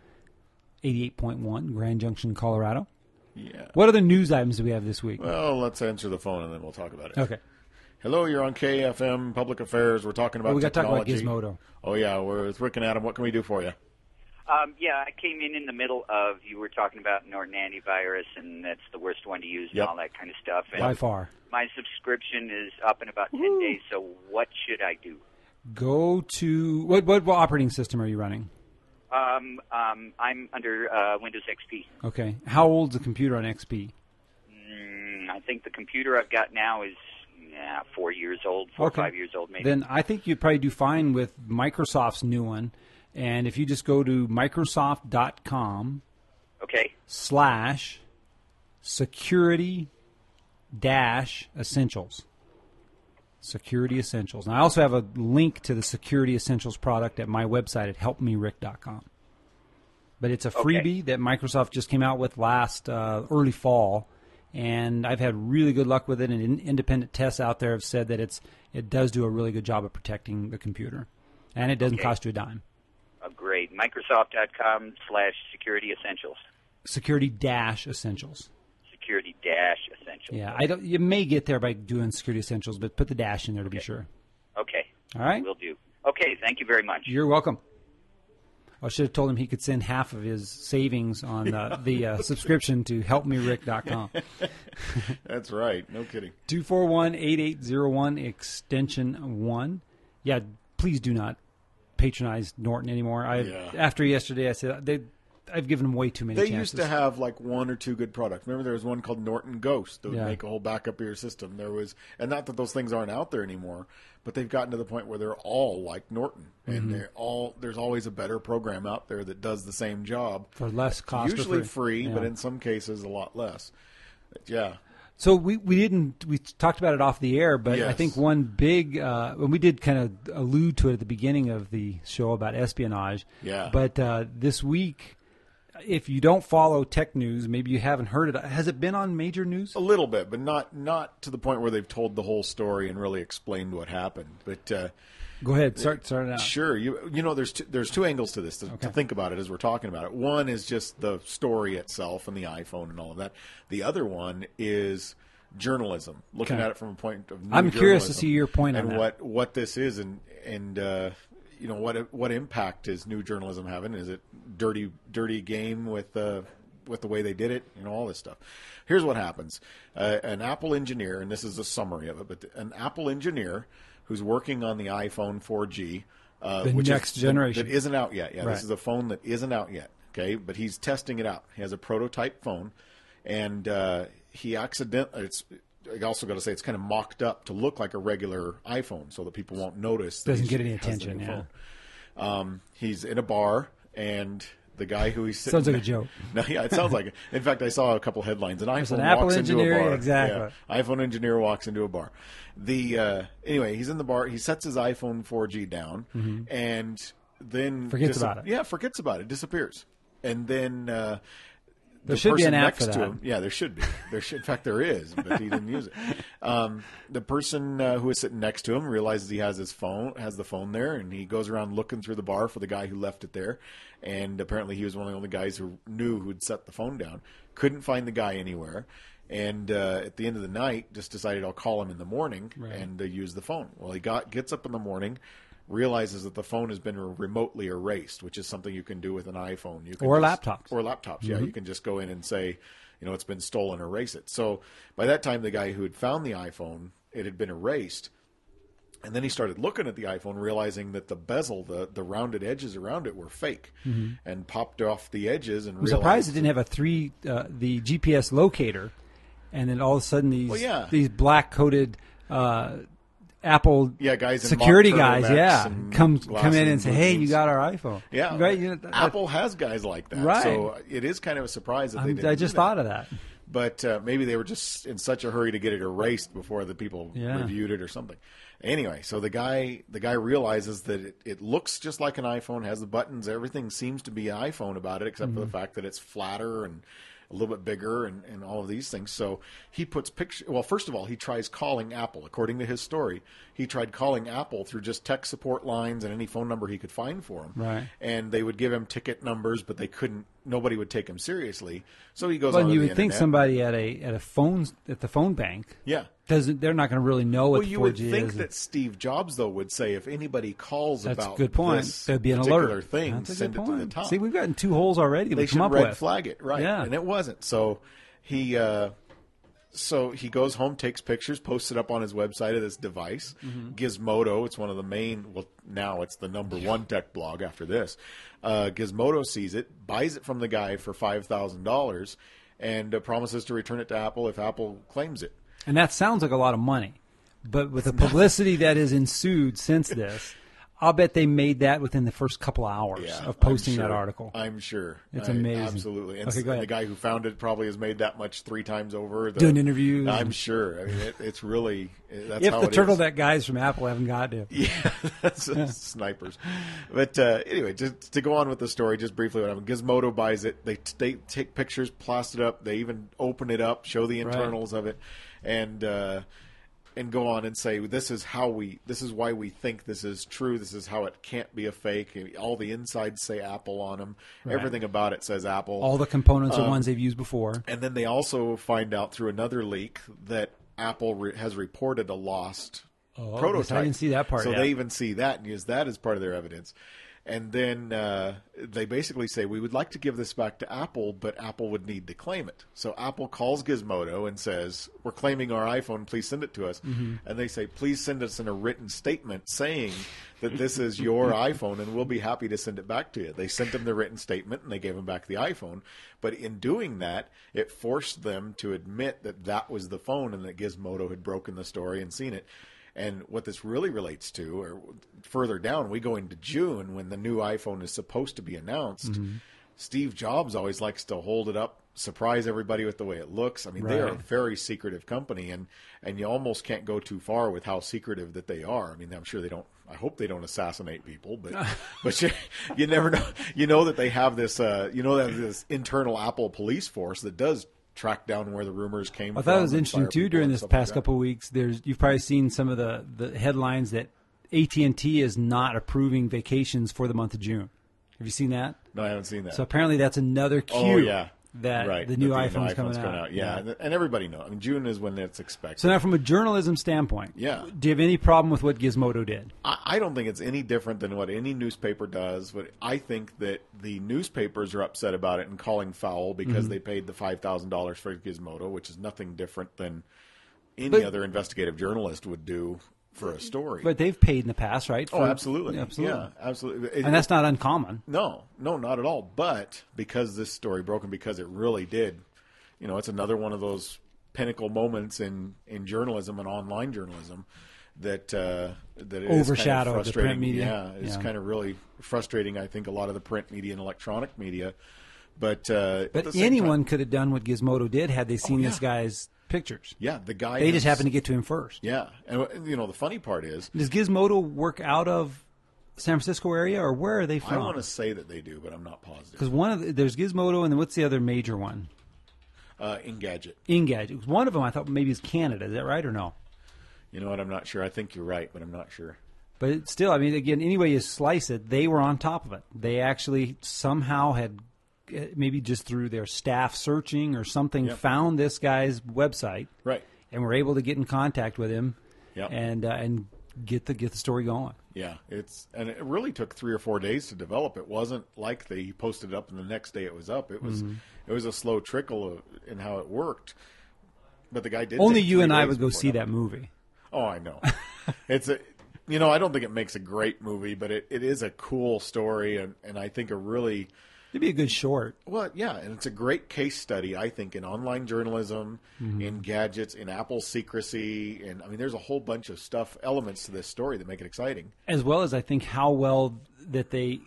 B: 88.1, Grand Junction, Colorado.
A: Yeah.
B: What other news items do we have this week?
A: Well, let's answer the phone and then we'll talk about it.
B: Okay.
A: Hello, you're on KFM Public Affairs. We're talking about
B: we got to talk about
A: technology.
B: Gizmodo.
A: Oh, yeah. We're with Rick and Adam. What can we do for you?
D: Yeah, I came in the middle of, you were talking about Norton Antivirus, and that's the worst one to use and all that kind of stuff. And
B: by far.
D: My subscription is up in about 10 days, so what should I do?
B: Go to, what operating system are you running?
D: I'm under Windows XP.
B: Okay. How old's the computer on XP?
D: I think the computer I've got now is 4 years old, 4 or 5 years old maybe.
B: Then I think you'd probably do fine with Microsoft's new one. And if you just go to Microsoft.com /security-essentials. Security Essentials. And I also have a link to the Security Essentials product at my website at helpmerick.com. But it's a freebie that Microsoft just came out with last early fall, and I've had really good luck with it, and independent tests out there have said that it does do a really good job of protecting the computer, and it doesn't cost you a dime.
D: Great. Microsoft.com /Security Essentials.
B: Security-Essentials.
D: Security-Essentials.
B: Yeah, you may get there by doing Security Essentials, but put the dash in there to be sure.
D: Okay.
B: All right?
D: Will do. Okay, thank you very much.
B: You're welcome. I should have told him he could send half of his savings on the subscription to helpmerick.com.
A: That's right. No kidding.
B: 241-8801 extension 1. Yeah, please do not patronize Norton anymore. After yesterday, I said I've given them way too many chances.
A: They used to have like one or two good products. Remember, there was one called Norton Ghost that would make a whole backup of your system. There was, and not that those things aren't out there anymore, but they've gotten to the point where they're all like Norton, and there's always a better program out there that does the same job
B: for less cost.
A: Usually free, but in some cases a lot less. Yeah.
B: So we talked about it off the air, but I think one big, and we did kind of allude to it at the beginning of the show about espionage.
A: Yeah.
B: But this week, if you don't follow tech news, maybe you haven't heard it. Has it been on major news?
A: A little bit, but not to the point where they've told the whole story and really explained what happened. But
B: go ahead, start it out.
A: Sure. You know, there's two angles to this to think about it as we're talking about it. One is just the story itself and the iPhone and all of that. The other one is journalism, looking at it from a point of new
B: I'm curious to
A: journalism
B: see your point
A: and
B: on that.
A: what this is and you know what impact is new journalism having? Is it dirty game with the way they did it? You know, all this stuff. Here's what happens: an Apple engineer, and this is a summary of it, but an Apple engineer who's working on the iPhone 4G,
B: which next generation
A: that isn't out yet. Yeah,
B: right.
A: This is a phone that isn't out yet. Okay, but he's testing it out. He has a prototype phone, and he accidentally. I also got to say it's kind of mocked up to look like a regular iPhone, so that people won't notice.
B: Doesn't get any attention. Yeah.
A: He's in a bar, and the guy who he's sitting.
B: Sounds like a joke.
A: No, yeah, it sounds like it. In fact, I saw a couple headlines. An iPhone
B: Apple
A: walks into a
B: engineer,
A: bar.
B: exactly.
A: Yeah, iPhone engineer walks into a bar. Anyway, he's in the bar. He sets his iPhone 4G down, and then
B: Forgets about it.
A: Yeah, forgets about it. Disappears, and then.
B: There should be an app
A: next
B: for
A: to
B: that.
A: him, yeah, there should be. In fact, there is, but he didn't use it. The person who is sitting next to him realizes he has the phone there, and he goes around looking through the bar for the guy who left it there. And apparently, he was one of the only guys who knew who'd set the phone down. Couldn't find the guy anywhere, and at the end of the night, just decided I'll call him in the morning and use the phone. Well, he gets up in the morning. Realizes that the phone has been remotely erased, which is something you can do with an iPhone. You can
B: laptops.
A: Or laptops, yeah. You can just go in and say, it's been stolen, erase it. So by that time, the guy who had found the iPhone, it had been erased. And then he started looking at the iPhone, realizing that the bezel, the rounded edges around it were fake, and popped off the edges and realized.
B: I'm surprised it didn't have the GPS locator, and then all of a sudden these black-coated Apple
A: guys in
B: security
A: mock
B: guys,
A: turtlenecks
B: come in and say, "Hey, you
A: boots.
B: got our iPhone."
A: Yeah,
B: right.
A: Apple has guys like that,
B: right?
A: So it is kind of a surprise that they didn't.
B: I just thought of that,
A: but maybe they were just in such a hurry to get it erased before the people reviewed it or something. Anyway, so the guy realizes that it looks just like an iPhone, has the buttons, everything seems to be an iPhone about it, except for the fact that it's flatter and a little bit bigger and all of these things. So he puts pictures. Well, first of all, he tries calling Apple. According to his story, he tried calling Apple through just tech support lines and any phone number he could find for him.
B: Right.
A: And they would give him ticket numbers, but they couldn't. Nobody would take him seriously. So he goes.
B: Well,
A: on
B: you
A: the
B: would think
A: internet.
B: somebody at the phone bank.
A: Yeah.
B: They're not going to really know what
A: Well, you
B: 4G
A: would think
B: is.
A: that Steve Jobs, though, would say if anybody calls
B: That's
A: about
B: a good point.
A: this
B: There'd be an
A: particular
B: alert.
A: thing,
B: That's a
A: send
B: good
A: it
B: point.
A: to the top.
B: See, we've gotten 2 holes already.
A: They
B: We've
A: should
B: come up
A: red
B: with.
A: flag it, right?
B: Yeah.
A: And it wasn't. So he goes home, takes pictures, posts it up on his website of this device. Gizmodo, it's one of the main. Well, now it's the number one tech blog after this. Gizmodo sees it, buys it from the guy for $5,000, and promises to return it to Apple if Apple claims it.
B: And that sounds like a lot of money. But with the publicity that has ensued since this, I'll bet they made that within the first couple of hours of posting that article.
A: I'm sure.
B: It's amazing.
A: Absolutely. And
B: Okay, go ahead.
A: the guy who found it probably has made that much 3 times over.
B: Doing interviews.
A: I'm sure. I mean, it's really, that's
B: if
A: how
B: the
A: it is.
B: turtleneck guys from Apple haven't got to.
A: Yeah, that's snipers. But anyway, just to go on with the story, just briefly, what happened. Gizmodo buys it. They take pictures, plaster it up. They even open it up, show the internals of it, and go on and say this is why we think this is true. This is how it can't be a fake. All the insides say Apple on them.
B: Right.
A: Everything about it says Apple.
B: All the components are ones they've used before.
A: And then they also find out through another leak that Apple has reported a lost prototype.
B: I didn't see that part
A: So
B: yet.
A: they even see that and use that as part of their evidence. And then they basically say, we would like to give this back to Apple, but Apple would need to claim it. So Apple calls Gizmodo and says, we're claiming our iPhone, please send it to us. And they say, please send us in a written statement saying that this is your iPhone, and we'll be happy to send it back to you. They sent them the written statement, and they gave them back the iPhone. But in doing that, it forced them to admit that that was the phone and that Gizmodo had broken the story and seen it. And what this really relates to, or further down, we go into June when the new iPhone is supposed to be announced. Steve Jobs always likes to hold it up, surprise everybody with the way it looks. I mean, they are a very secretive company, and you almost can't go too far with how secretive that they are. I mean, I'm sure they don't. I hope they don't assassinate people, but you never know. You know that they have this. This internal Apple police force that does track down where the rumors came from.
B: I thought it was interesting
A: fire
B: too
A: people
B: during
A: and
B: this
A: stuff
B: past
A: like that.
B: couple of weeks. You've probably seen some of the headlines that AT&T is not approving vacations for the month of June. Have you seen that?
A: No, I haven't seen that.
B: So apparently that's another cue that the new iPhone's coming out.
A: Yeah, and everybody knows. I mean, June is when it's expected.
B: So now, from a journalism standpoint, do you have any problem with what Gizmodo did?
A: I don't think it's any different than what any newspaper does. But I think that the newspapers are upset about it and calling foul because they paid the $5,000 for Gizmodo, which is nothing different than any other investigative journalist would do for a story.
B: But they've paid in the past, right?
A: Absolutely.
B: Absolutely.
A: Yeah, absolutely.
B: And that's not uncommon.
A: No, not at all. But because this story broke and because it really did, it's another one of those pinnacle moments in journalism and online journalism that that is
B: overshadow
A: kind of
B: the print media.
A: Yeah, it's kind of really frustrating. I think a lot of the print media and electronic media, but
B: anyone could have done what Gizmodo did had they seen this guy's pictures.
A: Yeah, the guy.
B: They just happened to get to him first.
A: Yeah, and the funny part is,
B: does Gizmodo work out of San Francisco area, or where are they from?
A: I want to say that they do, but I'm not positive.
B: Because there's Gizmodo, and then what's the other major one?
A: Engadget.
B: Engadget. One of them I thought maybe is Canada. Is that right or no?
A: You know what? I'm not sure. I think you're right, but I'm not sure.
B: But it's still, I mean, again, any way you slice it, they were on top of it. They actually somehow had, maybe just through their staff searching or something, found this guy's website,
A: right,
B: and were able to get in contact with him,
A: yep.
B: and get the story going.
A: Yeah, and it really took 3 or 4 days to develop. It wasn't like they posted it up and the next day it was up. It was it was a slow trickle in how it worked. But the guy did.
B: Only you and I would go see that movie.
A: Oh, I know. It's a. I don't think it makes a great movie, but it is a cool story, and I think a really.
B: It'd be a good short.
A: Well, yeah, and it's a great case study, I think, in online journalism, in gadgets, in Apple's secrecy, and I mean, there's a whole bunch of elements to this story that make it exciting.
B: As well as I think how well that they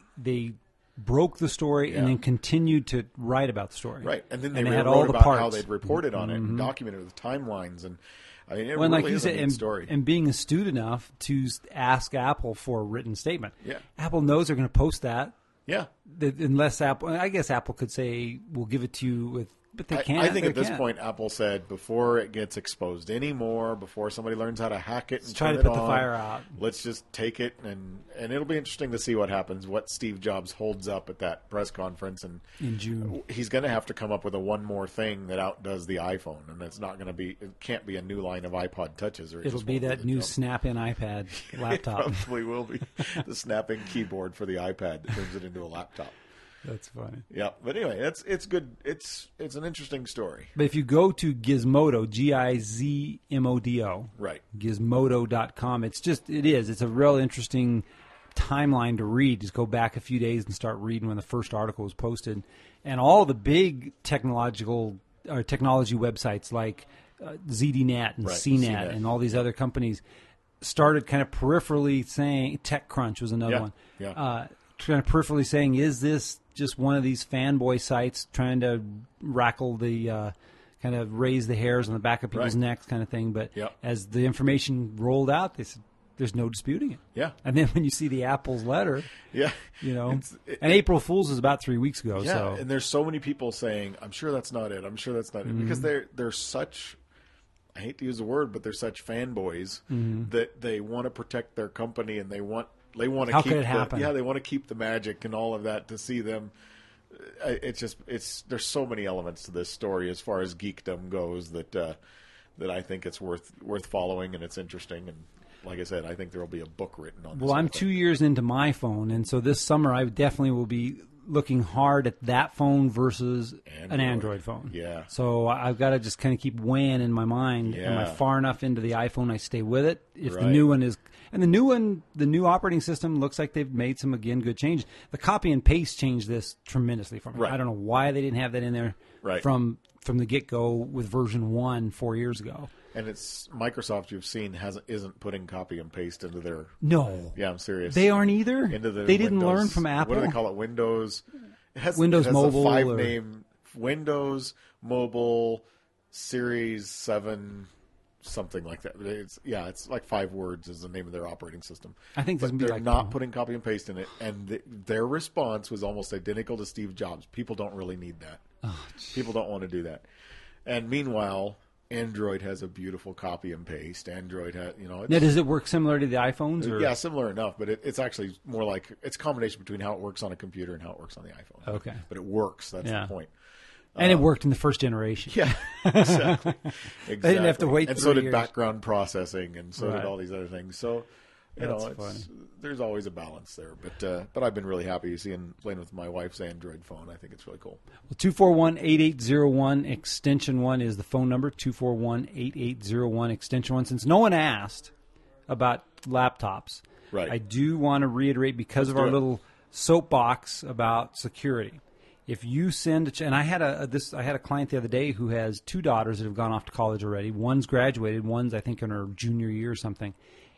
B: broke the story and then continued to write about the story.
A: Right, and then they
B: had
A: wrote
B: all the
A: about
B: parts.
A: how they'd reported on it and documented the timelines, and I mean, it
B: well,
A: really
B: like
A: is
B: you
A: a
B: said,
A: neat story.
B: And being astute enough to ask Apple for a written statement.
A: Yeah.
B: Apple knows they're going to post that.
A: Yeah.
B: Unless Apple, I guess Apple could say, we'll give it to you with, but they can't.
A: I think at this point, Apple said, before it gets exposed anymore, before somebody learns how to hack it and
B: try to
A: turn
B: put
A: it
B: the
A: on,
B: fire out.
A: Let's just take it, and it'll be interesting to see what happens, what Steve Jobs holds up at that press conference. And
B: in June.
A: He's going to have to come up with one more thing that outdoes the iPhone, and it's not going to be, it can't be a new line of iPod Touches. Or
B: It'll be that new Snap-in iPad laptop.
A: It probably will be the Snap-in keyboard for the iPad that turns it into a laptop.
B: That's funny.
A: Yeah, but anyway, it's good. It's an interesting story.
B: But if you go to Gizmodo, Gizmodo,
A: right,
B: Gizmodo.com, it's a real interesting timeline to read. Just go back a few days and start reading when the first article was posted, and all the big technology websites like ZDNet and CNET and all these other companies started kind of peripherally saying, TechCrunch was another one.
A: Yeah.
B: Kind of peripherally saying, is this just one of these fanboy sites trying to rackle the kind of raise the hairs on the back of people's necks kind of thing? But as the information rolled out, they said, there's no disputing it.
A: Yeah.
B: And then when you see the Apple's letter, and April Fool's was about 3 weeks ago.
A: Yeah,
B: so.
A: And there's so many people saying, I'm sure that's not it. I'm sure that's not it. Because they're such, I hate to use the word, but they're such fanboys that they want to protect their company, and they want to
B: How
A: keep
B: could it happen?
A: they want to keep the magic and all of that to see them. There's so many elements to this story as far as geekdom goes that I think it's worth following, and it's interesting. And like I said, I think there will be a book written on this.
B: Well, I'm 2 years into my phone, and so this summer I definitely will be looking hard at that phone versus an Android phone.
A: Yeah.
B: So I've got to just kind of keep weighing in my mind.
A: Yeah.
B: Am I far enough into the iPhone I stay with it? If the new one is... And the new operating system looks like they've made some, again, good changes. The copy and paste changed this tremendously for me.
A: Right.
B: I don't know why they didn't have that in there from the get-go with version 1 4 years ago.
A: And it's Microsoft, you've seen, isn't putting copy and paste into their...
B: No.
A: Yeah, I'm serious.
B: They aren't either? They didn't
A: Windows,
B: learn from Apple?
A: What do they call it? Windows...
B: Windows Mobile.
A: A 5-name Windows Mobile Series 7... something like that. It's like 5 words is the name of their operating system.
B: I think this would be
A: they're
B: like
A: not putting copy and paste in it, and their response was almost identical to Steve Jobs. People don't really need that. People don't want to do that. And meanwhile, Android has a beautiful copy and paste. Android has, now
B: does it work similar to the iPhones? Or?
A: Yeah, similar enough, but it's actually more like it's a combination between how it works on a computer and how it works on the iPhone.
B: Okay,
A: but it works. That's the point.
B: And it worked in the first generation.
A: Yeah, exactly.
B: They didn't have to wait.
A: And
B: 3
A: so did
B: years.
A: background processing, and so did all these other things. So,
B: funny.
A: There's always a balance there. But I've been really happy playing with my wife's Android phone. I think it's really cool.
B: Well, 241-8801 extension 1 is the phone number. 241-8801 extension 1. Since no one asked about laptops, I do want to reiterate because of our little soapbox about security. If you send, and I had a client the other day who has 2 daughters that have gone off to college already. One's graduated, one's I think in her junior year or something,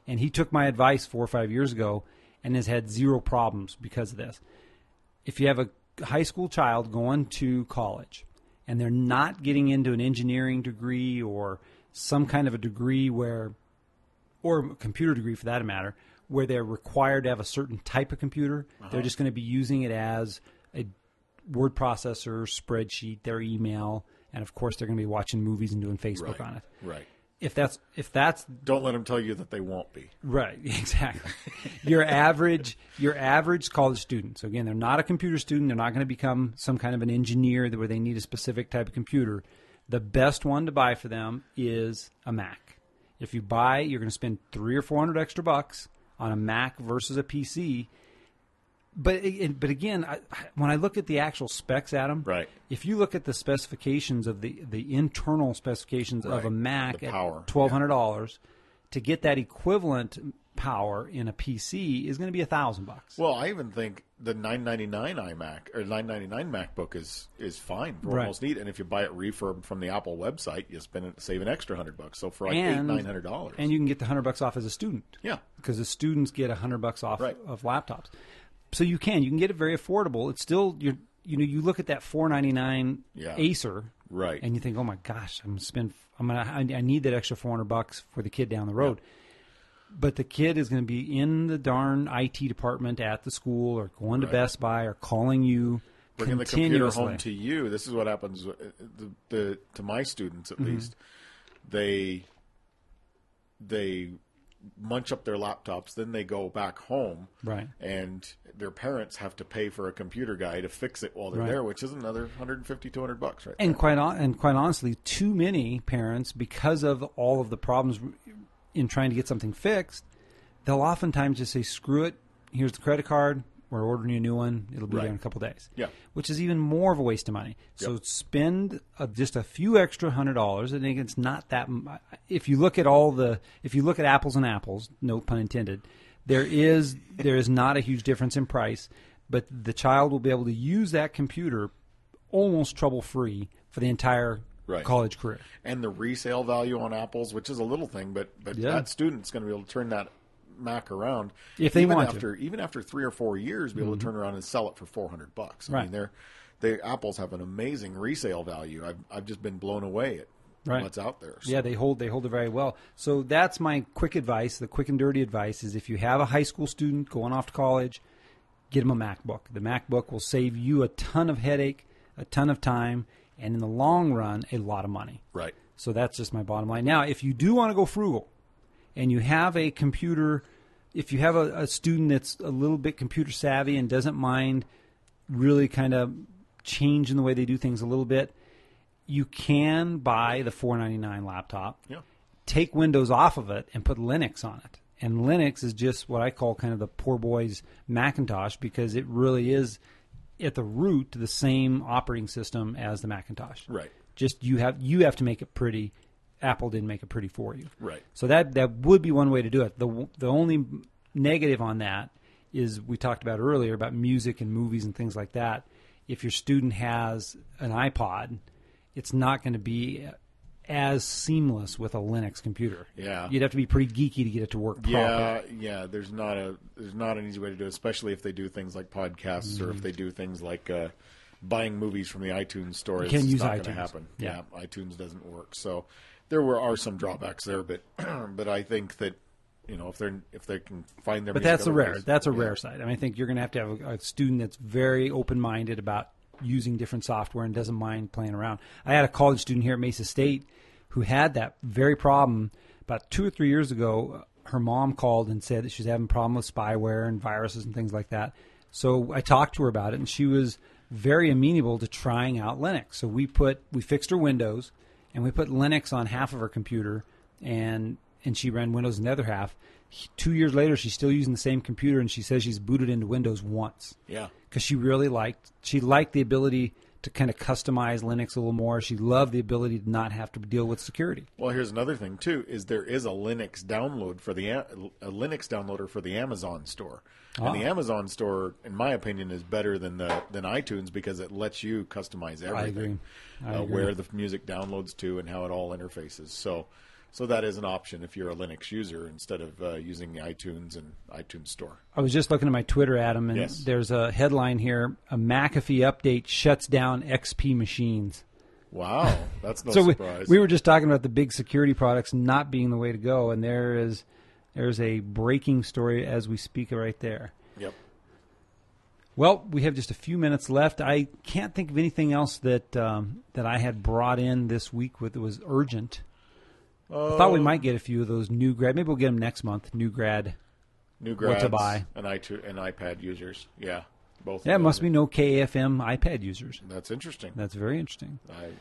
B: And he took my advice 4 or 5 years ago and has had zero problems because of this. If you have a high school child going to college and they're not getting into an engineering degree or some kind of a degree or a computer degree for that matter, where they're required to have a certain type of computer, they're just going to be using it as a word processor, spreadsheet, their email, and of course they're going to be watching movies and doing Facebook on it.
A: Right.
B: If that's
A: don't let them tell you that they won't be.
B: Right, exactly. Your average college student. So again, they're not a computer student. They're not going to become some kind of an engineer where they need a specific type of computer. The best one to buy for them is a Mac. If you buy, you're going to spend $300 or $400 extra bucks on a Mac versus a PC. But again, when I look at the actual specs, Adam,
A: right.
B: If you look at the specifications of the internal specifications of a Mac at $1,200, to get that equivalent power in a PC is going to be $1,000.
A: Well, I even think the $999 iMac or $999 MacBook is fine for almost neat. And if you buy it refurb from the Apple website, you save an extra $100. So for like $800-900,
B: and you can get the $100 off as a student.
A: Yeah,
B: because the students get $100 off of laptops. So you can get it very affordable. It's still you look at that $499 Acer,
A: right,
B: and you think, oh my gosh, I need that extra $400 for the kid down the road. Yeah. But the kid is going to be in the darn IT department at the school, or going to Best Buy, or calling you,
A: bringing the computer home to you. This is what happens to my students, at least. They munch up their laptops, then they go back home,
B: right?
A: And their parents have to pay for a computer guy to fix it while they're there, which is another $150-200 right
B: and
A: there.
B: Quite honestly, too many parents, because of all of the problems in trying to get something fixed, they'll oftentimes just say, screw it, here's the credit card, we're ordering you a new one, it'll be there in a couple of days.
A: Yeah.
B: Which is even more of a waste of money. So spend just a few extra $100. I think it's not that. If you look at apples and apples, no pun intended, there is not a huge difference in price, but the child will be able to use that computer almost trouble-free for the entire college career.
A: And the resale value on Apples, which is a little thing, but that student's going to be able to turn that Mac around
B: if they want
A: to. Even after 3 or 4 years, be able to turn around and sell it for $400. I mean, Apples have an amazing resale value. I've just been blown away at what's out there. So.
B: Yeah, they hold it very well. So that's my quick advice. The quick and dirty advice is, if you have a high school student going off to college, get them a MacBook. The MacBook will save you a ton of headache, a ton of time, and in the long run, a lot of money.
A: Right.
B: So that's just my bottom line. Now, if you do want to go frugal, and you have a computer, if you have a student that's a little bit computer savvy and doesn't mind really kind of changing the way they do things a little bit, you can buy the $499 laptop, take Windows off of it, and put Linux on it. And Linux is just what I call kind of the poor boy's Macintosh, because it really is, at the root, the same operating system as the Macintosh.
A: Right.
B: Just you have to make it pretty. Apple didn't make it pretty for you.
A: Right.
B: So that would be one way to do it. The only negative on that is, we talked about earlier about music and movies and things like that. If your student has an iPod, it's not going to be as seamless with a Linux computer.
A: Yeah.
B: You'd have to be pretty geeky to get it to work properly.
A: Yeah. There's not an easy way to do it, especially if they do things like podcasts or if they do things like buying movies from the iTunes store.
B: You can't use
A: not
B: iTunes.
A: Going to happen.
B: Yeah,
A: iTunes doesn't work. So there are some drawbacks there, but I think that, if they can find their.
B: But that's a rare side. I mean, I think you're going to have a student that's very open-minded about using different software and doesn't mind playing around. I had a college student here at Mesa State who had that very problem about 2 or 3 years ago. Her mom called and said that she's having a problem with spyware and viruses and things like that. So I talked to her about it, and she was very amenable to trying out Linux. So we fixed her Windows, and we put Linux on half of her computer, and she ran Windows in the other half. 2 years later, she's still using the same computer, and she says she's booted into Windows once.
A: Yeah.
B: Because she really liked the ability to kind of customize Linux a little more. She loved the ability to not have to deal with security.
A: Well, here's another thing too: is there is a Linux downloader for the Amazon store, and the Amazon store, in my opinion, is better than iTunes because it lets you customize everything.
B: I agree.
A: Where the music downloads to and how it all interfaces. So So that is an option if you're a Linux user instead of using the iTunes and iTunes Store.
B: I was just looking at my Twitter, Adam, and
A: Yes.
B: there's a headline here: a McAfee update shuts down XP machines.
A: Wow, that's no
B: So
A: surprise.
B: we were just talking about the big security products not being the way to go, and there's a breaking story as we speak right there.
A: Yep.
B: Well, we have just a few minutes left. I can't think of anything else that I had brought in this week that was urgent. I thought we might get a few of those new grad. Maybe we'll get them next month. New grads
A: what
B: to buy
A: and iPad users. Yeah, both.
B: Yeah, it
A: of
B: must
A: those.
B: be no KFM iPad users.
A: That's interesting.
B: That's very interesting.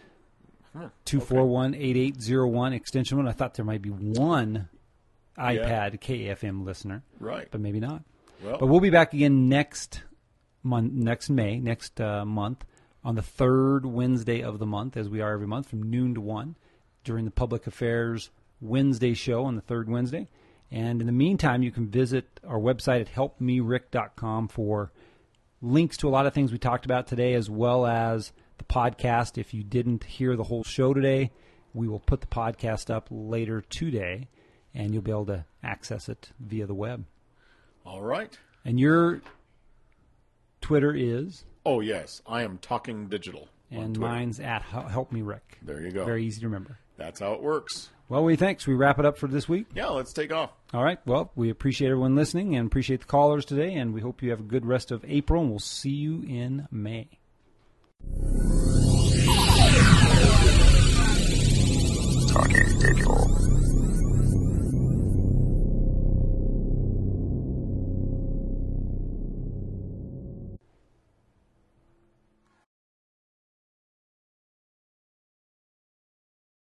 A: 241-8801
B: 241-8801 extension 1. I thought there might be one iPad KFM listener,
A: Right.
B: but maybe not.
A: Well,
B: But we'll be back again next month, on the third Wednesday of the month, as we are every month, from noon to 1, during the Public Affairs Wednesday show on the third Wednesday. And in the meantime, you can visit our website at helpmerick.com for links to a lot of things we talked about today, as well as the podcast. If you didn't hear the whole show today, we will put the podcast up later today, and you'll be able to access it via the web.
A: all right.
B: And your Twitter is?
A: Oh, yes. I am Talking Digital. on
B: And
A: Twitter.
B: mine's at Help Me Rick.
A: There you go.
B: Very easy to remember.
A: That's how it works.
B: Well, what do you think? Should we wrap it up for this week?
A: Yeah, let's take off.
B: All right. Well, we appreciate everyone listening and appreciate the callers today, and we hope you have a good rest of April, and we'll see you in May.
E: Talking Digital.